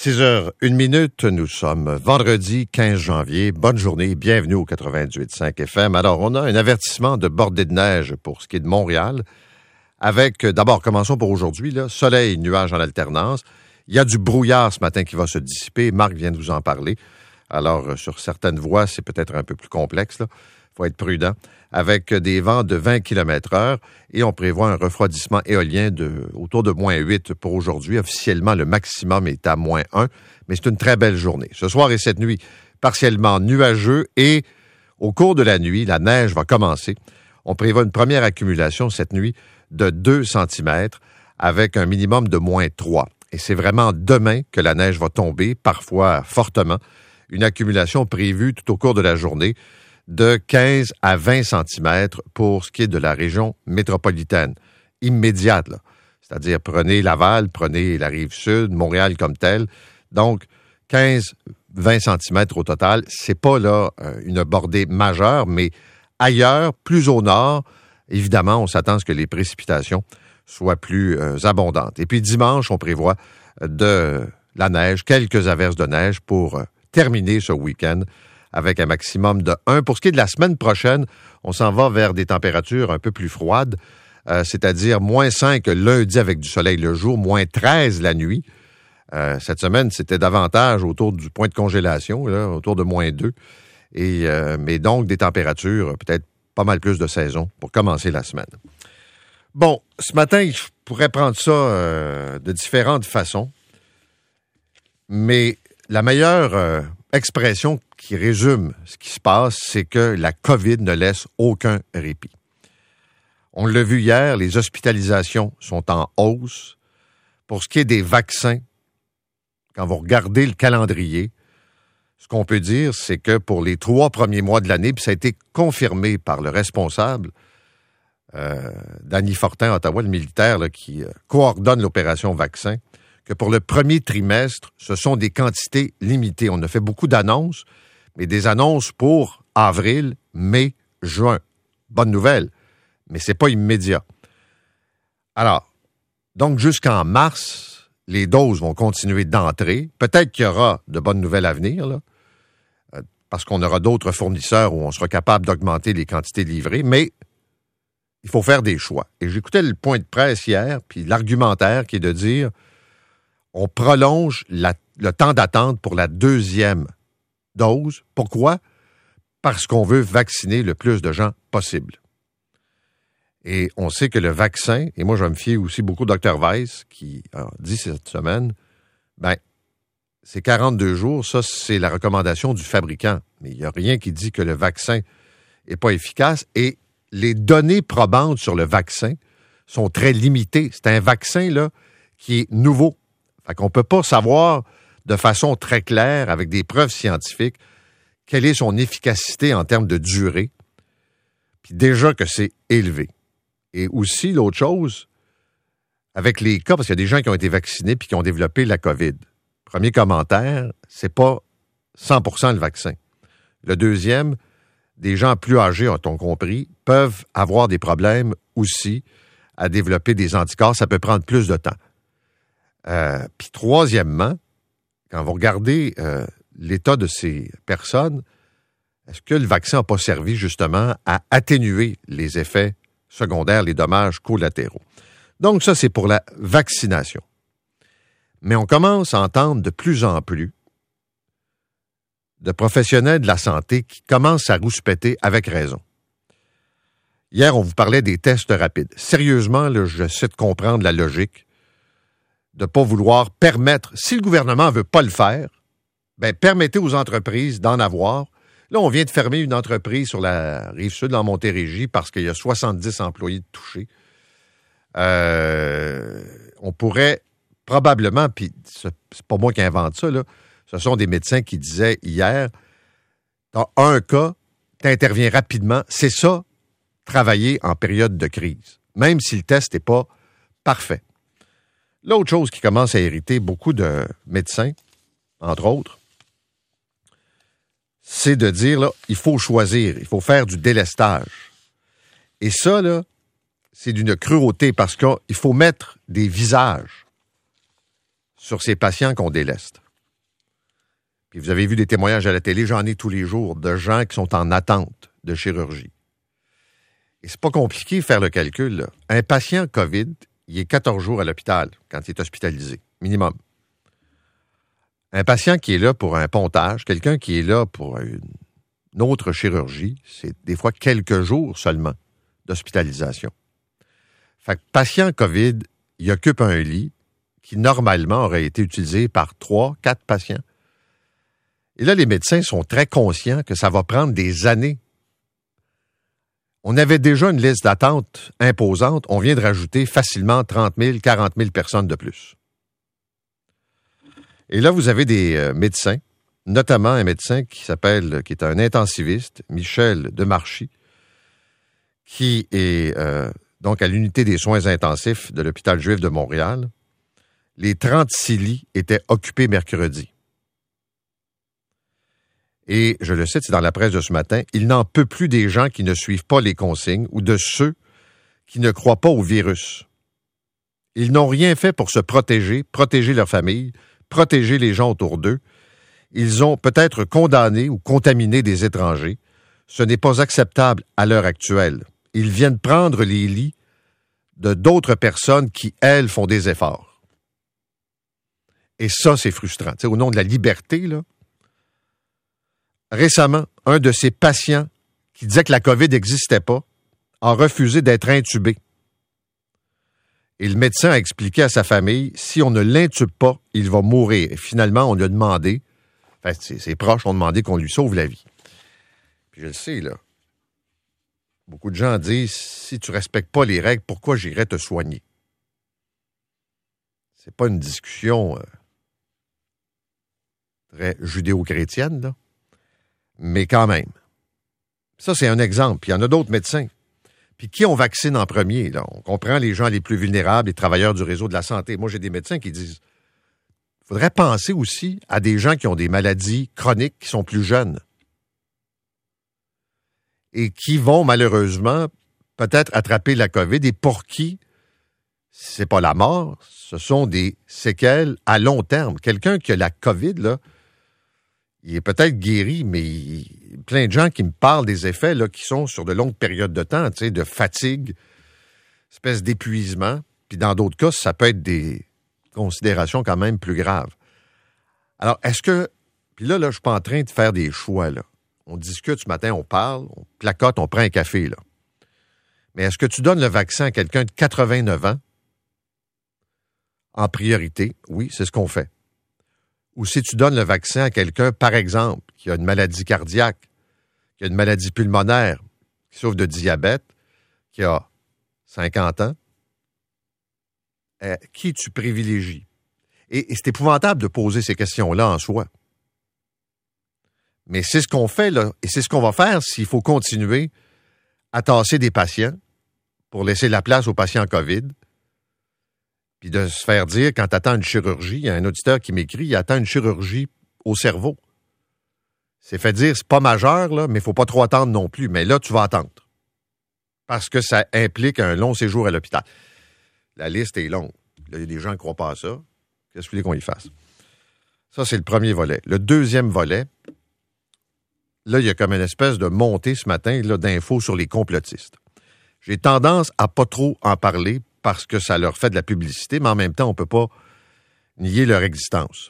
6h01, nous sommes vendredi 15 janvier. Bonne journée, bienvenue au 98.5 FM. Alors, on a un avertissement de bordée de neige pour ce qui est de Montréal. Avec, d'abord, commençons pour aujourd'hui, là, soleil, nuages en alternance. Il y a du brouillard ce matin qui va se dissiper. Marc vient de vous en parler. Alors, sur certaines voies, c'est peut-être un peu plus complexe, là. Faut être prudent. Avec des vents de 20 km/h et on prévoit un refroidissement éolien autour de moins 8 pour aujourd'hui. Officiellement, le maximum est à moins 1, mais c'est une très belle journée. Ce soir et cette nuit, partiellement nuageux et au cours de la nuit, la neige va commencer. On prévoit une première accumulation cette nuit de 2 cm avec un minimum de moins 3. Et c'est vraiment demain que la neige va tomber, parfois fortement. Une accumulation prévue tout au cours de la journée de 15 à 20 cm pour ce qui est de la région métropolitaine, immédiate, là. C'est-à-dire, prenez Laval, prenez la Rive-Sud, Montréal comme tel. Donc, 15-20 cm au total. C'est pas là une bordée majeure, mais ailleurs, plus au nord, évidemment, on s'attend à ce que les précipitations soient plus abondantes. Et puis dimanche, on prévoit de la neige, quelques averses de neige pour terminer ce week-end avec un maximum de 1. Pour ce qui est de la semaine prochaine, on s'en va vers des températures un peu plus froides, c'est-à-dire moins 5 lundi avec du soleil le jour, moins 13 la nuit. Cette semaine, c'était davantage autour du point de congélation, là, autour de moins 2. Mais donc, des températures, peut-être pas mal plus de saison pour commencer la semaine. Bon, ce matin, je pourrais prendre ça de différentes façons, mais la meilleure expression qui résume ce qui se passe, c'est que la COVID ne laisse aucun répit. On l'a vu hier, les hospitalisations sont en hausse. Pour ce qui est des vaccins, quand vous regardez le calendrier, ce qu'on peut dire, c'est que pour les 3 premiers mois de l'année, puis ça a été confirmé par le responsable, Danny Fortin, à Ottawa, le militaire là, qui coordonne l'opération vaccin, que pour le premier trimestre, ce sont des quantités limitées. On a fait beaucoup d'annonces, mais des annonces pour avril, mai, juin. Bonne nouvelle, mais c'est pas immédiat. Alors, donc jusqu'en mars, les doses vont continuer d'entrer. Peut-être qu'il y aura de bonnes nouvelles à venir, là, parce qu'on aura d'autres fournisseurs où on sera capable d'augmenter les quantités livrées, mais il faut faire des choix. Et j'écoutais le point de presse hier, puis l'argumentaire qui est de dire on prolonge le temps d'attente pour la deuxième dose. Pourquoi? Parce qu'on veut vacciner le plus de gens possible. Et on sait que le vaccin, et moi je me fie aussi beaucoup au Dr Weiss qui a dit cette semaine, c'est 42 jours, ça c'est la recommandation du fabricant. Mais il n'y a rien qui dit que le vaccin n'est pas efficace et les données probantes sur le vaccin sont très limitées. C'est un vaccin là qui est nouveau. Fait qu'on ne peut pas savoir de façon très claire, avec des preuves scientifiques, quelle est son efficacité en termes de durée. Puis déjà que c'est élevé. Et aussi, l'autre chose, avec les cas, parce qu'il y a des gens qui ont été vaccinés puis qui ont développé la COVID. Premier commentaire, c'est pas 100% le vaccin. Le deuxième, des gens plus âgés, ont-on compris, peuvent avoir des problèmes aussi à développer des anticorps. Ça peut prendre plus de temps. Puis troisièmement, quand vous regardez l'état de ces personnes, est-ce que le vaccin n'a pas servi justement à atténuer les effets secondaires, les dommages collatéraux? Donc ça, c'est pour la vaccination. Mais on commence à entendre de plus en plus de professionnels de la santé qui commencent à rouspéter avec raison. Hier, on vous parlait des tests rapides. Sérieusement, là, j'essaie de comprendre la logique de ne pas vouloir permettre, si le gouvernement ne veut pas le faire, permettez aux entreprises d'en avoir. Là, on vient de fermer une entreprise sur la Rive-Sud, en Montérégie, parce qu'il y a 70 employés touchés. On pourrait probablement, puis c'est pas moi qui invente ça, là, ce sont des médecins qui disaient hier, dans un cas, tu interviens rapidement. C'est ça, travailler en période de crise, même si le test n'est pas parfait. L'autre chose qui commence à irriter beaucoup de médecins, entre autres, c'est de dire, là, il faut choisir, il faut faire du délestage. Et ça, là, c'est d'une cruauté parce qu'il faut mettre des visages sur ces patients qu'on déleste. Puis vous avez vu des témoignages à la télé, j'en ai tous les jours, de gens qui sont en attente de chirurgie. Et c'est pas compliqué de faire le calcul, là. Un patient COVID, il est 14 jours à l'hôpital quand il est hospitalisé, minimum. Un patient qui est là pour un pontage, quelqu'un qui est là pour une autre chirurgie, c'est des fois quelques jours seulement d'hospitalisation. Fait que patient COVID, il occupe un lit qui normalement aurait été utilisé par 3, 4 patients. Et là, les médecins sont très conscients que ça va prendre des années. On avait déjà une liste d'attente imposante. On vient de rajouter facilement 30 000, 40 000 personnes de plus. Et là, vous avez des médecins, notamment un médecin qui est un intensiviste, Michel Demarchi, qui est donc à l'unité des soins intensifs de l'hôpital juif de Montréal. Les 36 lits étaient occupés mercredi. Et je le cite, c'est dans la presse de ce matin, il n'en peut plus des gens qui ne suivent pas les consignes ou de ceux qui ne croient pas au virus. Ils n'ont rien fait pour se protéger leur famille, protéger les gens autour d'eux. Ils ont peut-être condamné ou contaminé des étrangers. Ce n'est pas acceptable à l'heure actuelle. Ils viennent prendre les lits de d'autres personnes qui, elles, font des efforts. Et ça, c'est frustrant. T'sais, au nom de la liberté, là. Récemment, un de ces patients qui disait que la COVID n'existait pas a refusé d'être intubé. Et le médecin a expliqué à sa famille, si on ne l'intube pas, il va mourir. Et finalement, on lui a demandé, ses proches ont demandé qu'on lui sauve la vie. Puis je le sais, là. Beaucoup de gens disent, si tu ne respectes pas les règles, pourquoi j'irais te soigner? C'est pas une discussion très judéo-chrétienne, là. Mais quand même. Ça, c'est un exemple. Puis il y en a d'autres médecins. Puis qui on vaccine en premier, là? On comprend les gens les plus vulnérables, les travailleurs du réseau de la santé. Moi, j'ai des médecins qui disent, il faudrait penser aussi à des gens qui ont des maladies chroniques, qui sont plus jeunes. Et qui vont, malheureusement, peut-être attraper la COVID et pour qui c'est pas la mort, ce sont des séquelles à long terme. Quelqu'un qui a la COVID, là, il est peut-être guéri, mais plein de gens qui me parlent des effets là, qui sont sur de longues périodes de temps, de fatigue, espèce d'épuisement. Puis dans d'autres cas, ça peut être des considérations quand même plus graves. Alors, est-ce que... Puis là, je ne suis pas en train de faire des choix, là. On discute ce matin, on parle, on placote, on prend un café, là. Mais est-ce que tu donnes le vaccin à quelqu'un de 89 ans en priorité? Oui, c'est ce qu'on fait. Ou si tu donnes le vaccin à quelqu'un, par exemple, qui a une maladie cardiaque, qui a une maladie pulmonaire, qui souffre de diabète, qui a 50 ans, qui tu privilégies? Et c'est épouvantable de poser ces questions-là en soi. Mais c'est ce qu'on fait, là, et c'est ce qu'on va faire s'il faut continuer à tasser des patients pour laisser la place aux patients COVID, puis de se faire dire, quand tu attends une chirurgie, il y a un auditeur qui m'écrit, il attend une chirurgie au cerveau. C'est fait dire, c'est pas majeur, là, mais il faut pas trop attendre non plus. Mais là, tu vas attendre. Parce que ça implique un long séjour à l'hôpital. La liste est longue. Là, il y a des gens qui ne croient pas à ça. Qu'est-ce que vous voulez qu'on y fasse? Ça, c'est le premier volet. Le deuxième volet, là, il y a comme une espèce de montée ce matin là, d'infos sur les complotistes. J'ai tendance à pas trop en parler parce que ça leur fait de la publicité, mais en même temps, on ne peut pas nier leur existence.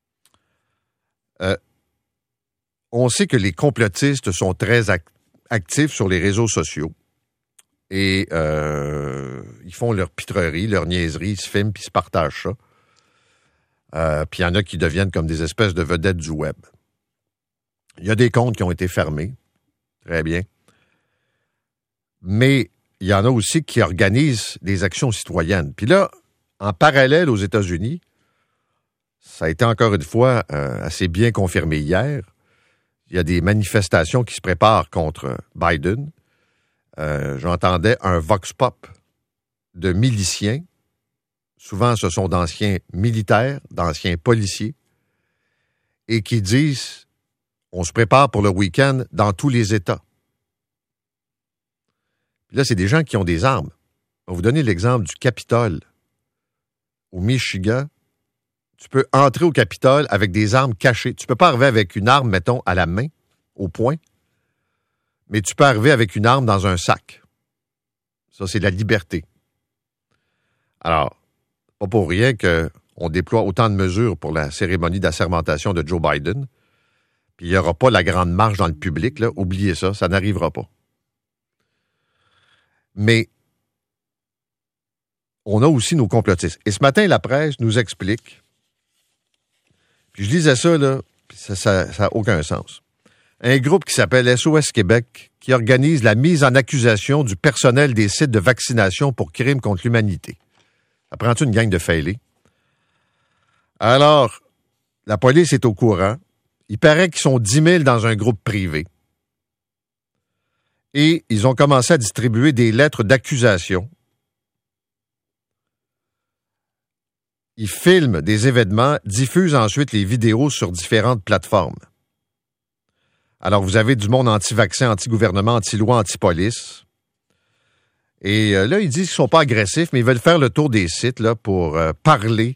On sait que les complotistes sont très actifs sur les réseaux sociaux et ils font leur pitrerie, leur niaiserie, ils se filment puis ils se partagent ça. Puis il y en a qui deviennent comme des espèces de vedettes du web. Il y a des comptes qui ont été fermés, très bien, mais il y en a aussi qui organisent des actions citoyennes. Puis là, en parallèle aux États-Unis, ça a été encore une fois assez bien confirmé hier, il y a des manifestations qui se préparent contre Biden. J'entendais un vox pop de miliciens. Souvent, ce sont d'anciens militaires, d'anciens policiers, et qui disent on se prépare pour le week-end dans tous les États. Puis là, c'est des gens qui ont des armes. On va vous donner l'exemple du Capitole au Michigan. tu peux entrer au Capitole avec des armes cachées. Tu peux pas arriver avec une arme, mettons, à la main, au poing, mais tu peux arriver avec une arme dans un sac. Ça, c'est la liberté. Alors, pas pour rien qu'on déploie autant de mesures pour la cérémonie d'assermentation de Joe Biden. Puis il n'y aura pas la grande marche dans le public, là. Oubliez ça, ça n'arrivera pas. Mais on a aussi nos complotistes. Et ce matin, la presse nous explique, puis je lisais ça, là, puis ça n'a aucun sens. Un groupe qui s'appelle SOS Québec, qui organise la mise en accusation du personnel des sites de vaccination pour crimes contre l'humanité. Ça prend-tu une gang de failés? Alors, la police est au courant. Il paraît qu'ils sont 10 000 dans un groupe privé. Et ils ont commencé à distribuer des lettres d'accusation. Ils filment des événements, diffusent ensuite les vidéos sur différentes plateformes. Alors, vous avez du monde anti-vaccin, anti-gouvernement, anti-loi, anti-police. Et là, ils disent qu'ils ne sont pas agressifs, mais ils veulent faire le tour des sites là, pour parler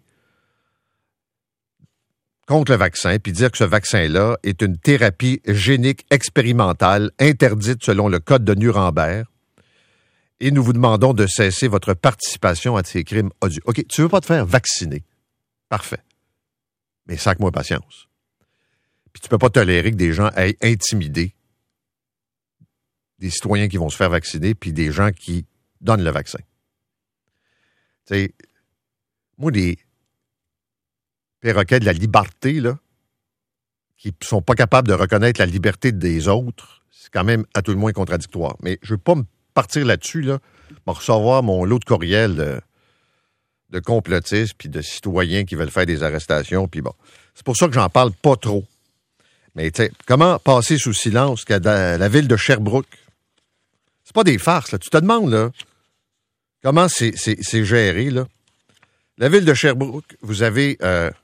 contre le vaccin, puis dire que ce vaccin-là est une thérapie génique expérimentale interdite selon le Code de Nuremberg. Et nous vous demandons de cesser votre participation à ces crimes odieux. OK, tu veux pas te faire vacciner. Parfait. Mais sac-moi patience. Puis tu peux pas tolérer que des gens aient intimidé des citoyens qui vont se faire vacciner, puis des gens qui donnent le vaccin. Tu sais, moi, les perroquets de la liberté, là, qui sont pas capables de reconnaître la liberté des autres, c'est quand même à tout le moins contradictoire. Mais je veux pas me partir là-dessus, là, pour recevoir mon lot de courriels de complotistes puis de citoyens qui veulent faire des arrestations, puis bon. C'est pour ça que j'en parle pas trop. Mais tu sais, comment passer sous silence qu'à la ville de Sherbrooke? C'est pas des farces, là. Tu te demandes, là, comment c'est géré, là. La ville de Sherbrooke, vous avez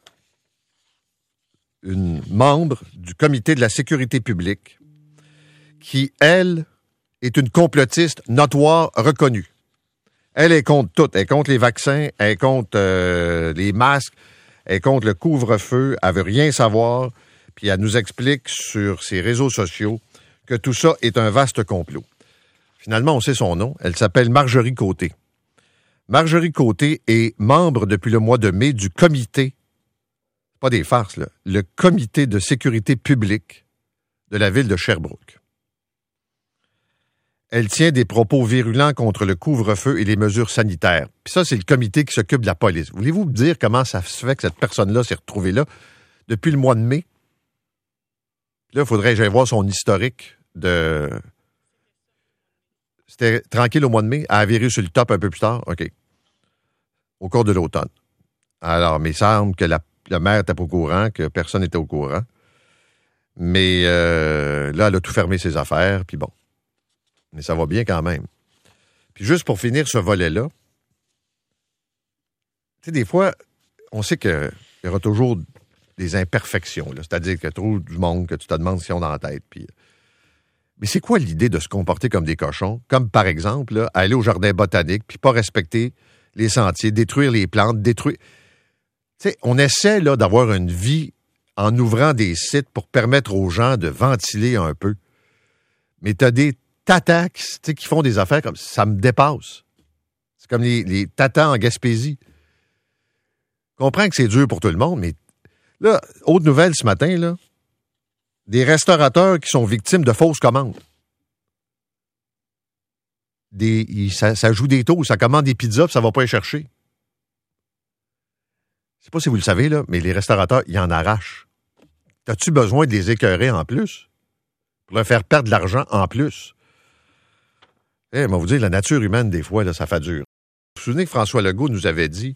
une membre du comité de la sécurité publique qui, elle, est une complotiste notoire reconnue. Elle est contre tout. Elle est contre les vaccins, elle est contre les masques, elle est contre le couvre-feu, elle veut rien savoir, puis elle nous explique sur ses réseaux sociaux que tout ça est un vaste complot. Finalement, on sait son nom. Elle s'appelle Marjorie Côté. Marjorie Côté est membre depuis le mois de mai du comité, pas des farces, là, le comité de sécurité publique de la ville de Sherbrooke. Elle tient des propos virulents contre le couvre-feu et les mesures sanitaires. Puis ça, c'est le comité qui s'occupe de la police. Voulez-vous me dire comment ça se fait que cette personne-là s'est retrouvée là depuis le mois de mai? Là, il faudrait que j'aille voir son historique de... C'était tranquille au mois de mai, elle a viré sur le top un peu plus tard. OK. Au cours de l'automne. Alors, mais il semble que le maire n'était pas au courant, que personne n'était au courant. Mais là, elle a tout fermé ses affaires, puis bon. Mais ça va bien quand même. Puis juste pour finir ce volet-là, tu sais, des fois, on sait qu'il y aura toujours des imperfections, là. C'est-à-dire qu'il y a trop du monde que tu te demandes si on est dans la tête. Puis... Mais c'est quoi l'idée de se comporter comme des cochons? Comme par exemple, là, aller au jardin botanique, puis pas respecter les sentiers, détruire les plantes, détruire... Tu sais, on essaie là, d'avoir une vie en ouvrant des sites pour permettre aux gens de ventiler un peu. Mais tu as des tatas qui font des affaires comme ça me dépasse. C'est comme les tatas en Gaspésie. Je comprends que c'est dur pour tout le monde, mais là, autre nouvelle ce matin, là, des restaurateurs qui sont victimes de fausses commandes. Ça joue des taux, ça commande des pizzas, puis ça va pas les chercher. Je sais pas si vous le savez, là, mais les restaurateurs, ils en arrachent. As-tu besoin de les écœurer en plus? Pour leur faire perdre de l'argent en plus? Eh, moi, vous dire, la nature humaine, des fois, là, ça fait dur. Vous vous souvenez que François Legault nous avait dit,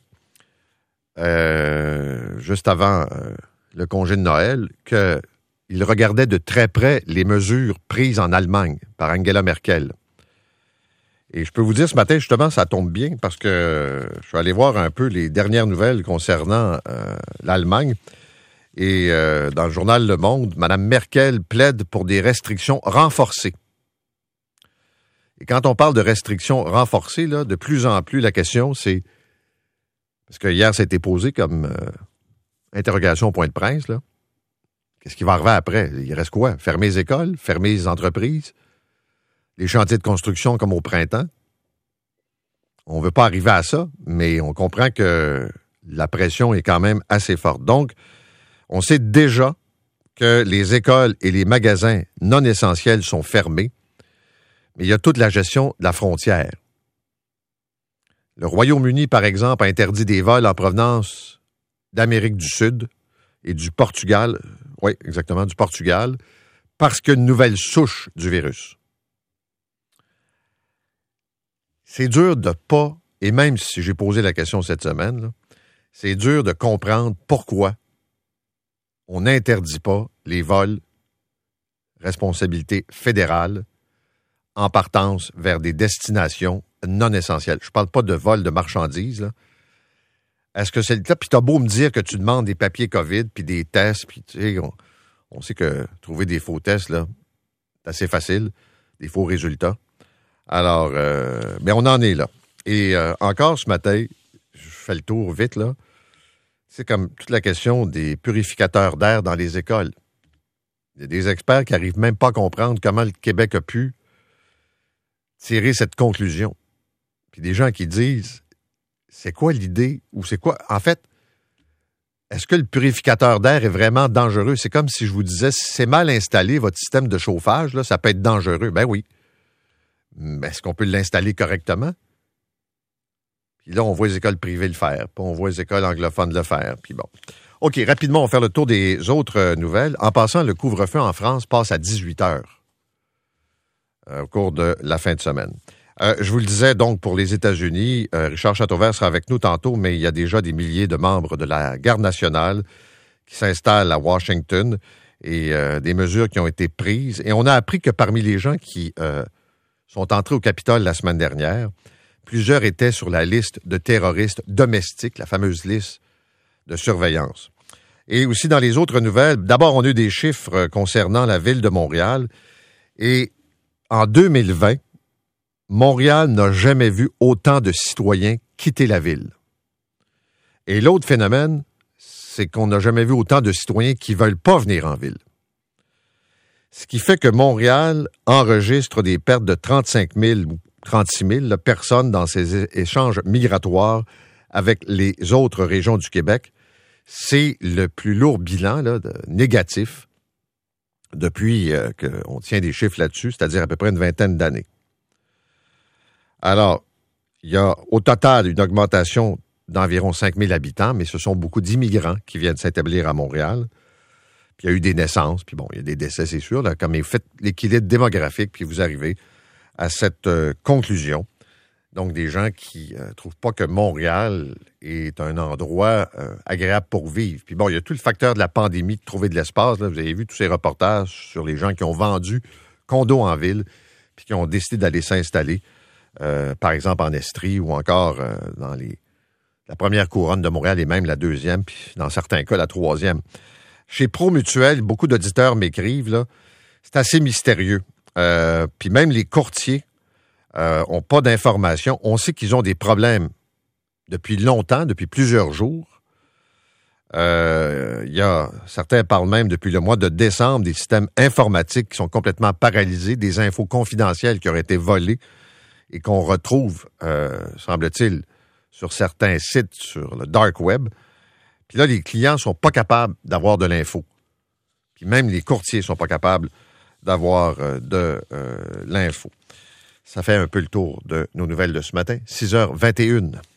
juste avant le congé de Noël, qu'il regardait de très près les mesures prises en Allemagne par Angela Merkel. Et je peux vous dire, ce matin, justement, ça tombe bien parce que je suis allé voir un peu les dernières nouvelles concernant l'Allemagne. Et dans le journal Le Monde, Mme Merkel plaide pour des restrictions renforcées. Et quand on parle de restrictions renforcées, là, de plus en plus, la question, c'est... Parce que hier, ça a été posé comme Interrogation au point de presse, là. Qu'est-ce qui va arriver après? Il reste quoi? Fermer les écoles? Fermer les entreprises? Les chantiers de construction comme au printemps? On ne veut pas arriver à ça, mais on comprend que la pression est quand même assez forte. Donc, on sait déjà que les écoles et les magasins non essentiels sont fermés, mais il y a toute la gestion de la frontière. Le Royaume-Uni, par exemple, a interdit des vols en provenance d'Amérique du Sud et du Portugal. Oui, exactement, du Portugal, parce qu'il y a une nouvelle souche du virus. C'est dur de pas, et même si j'ai posé la question cette semaine, là, c'est dur de comprendre pourquoi on n'interdit pas les vols responsabilité fédérale en partance vers des destinations non essentielles. Je ne parle pas de vol de marchandises, là. Est-ce que c'est le cas? Puis t'as beau me dire que tu demandes des papiers COVID, puis des tests, puis tu sais, on sait que trouver des faux tests, là, c'est assez facile, des faux résultats. Alors, mais on en est là. Et encore ce matin, je fais le tour vite, là, c'est comme toute la question des purificateurs d'air dans les écoles. Il y a des experts qui n'arrivent même pas à comprendre comment le Québec a pu tirer cette conclusion. Puis des gens qui disent, c'est quoi l'idée? Ou c'est quoi? En fait, est-ce que le purificateur d'air est vraiment dangereux? C'est comme si je vous disais, si c'est mal installé, votre système de chauffage, là, ça peut être dangereux. Ben oui. Mais est-ce qu'on peut l'installer correctement? Puis là, on voit les écoles privées le faire. Puis on voit les écoles anglophones le faire. Puis bon. OK, rapidement, on va faire le tour des autres nouvelles. En passant, le couvre-feu en France passe à 18 heures au cours de la fin de semaine. Je vous le disais, donc, pour les États-Unis, Richard Chateauvert sera avec nous tantôt, mais il y a déjà des milliers de membres de la Garde nationale qui s'installent à Washington et des mesures qui ont été prises. Et on a appris que parmi les gens qui sont entrés au Capitole la semaine dernière, plusieurs étaient sur la liste de terroristes domestiques, la fameuse liste de surveillance. Et aussi dans les autres nouvelles, d'abord, on a eu des chiffres concernant la ville de Montréal. Et en 2020, Montréal n'a jamais vu autant de citoyens quitter la ville. Et l'autre phénomène, c'est qu'on n'a jamais vu autant de citoyens qui ne veulent pas venir en ville. Ce qui fait que Montréal enregistre des pertes de 35 000 ou 36 000 personnes dans ses échanges migratoires avec les autres régions du Québec. C'est le plus lourd bilan là, négatif depuis qu'on tient des chiffres là-dessus, c'est-à-dire à peu près une vingtaine d'années. Alors, il y a au total une augmentation d'environ 5 000 habitants, mais ce sont beaucoup d'immigrants qui viennent s'établir à Montréal. Puis il y a eu des naissances, puis bon, il y a des décès, c'est sûr, là, comme vous faites l'équilibre démographique, puis vous arrivez à cette conclusion. Donc, des gens qui ne trouvent pas que Montréal est un endroit agréable pour vivre. Puis bon, il y a tout le facteur de la pandémie, de trouver de l'espace. Là. Vous avez vu tous ces reportages sur les gens qui ont vendu condos en ville, puis qui ont décidé d'aller s'installer, par exemple en Estrie ou encore dans la première couronne de Montréal et même la deuxième, puis dans certains cas, la troisième. Chez ProMutuel, beaucoup d'auditeurs m'écrivent, là, c'est assez mystérieux. Puis même les courtiers n'ont pas d'informations. On sait qu'ils ont des problèmes depuis longtemps, depuis plusieurs jours. Certains parlent même depuis le mois de décembre des systèmes informatiques qui sont complètement paralysés, des infos confidentielles qui auraient été volées et qu'on retrouve, semble-t-il, sur certains sites sur le dark web. Puis là, les clients ne sont pas capables d'avoir de l'info. Puis même les courtiers ne sont pas capables d'avoir de l'info. Ça fait un peu le tour de nos nouvelles de ce matin. 6h21.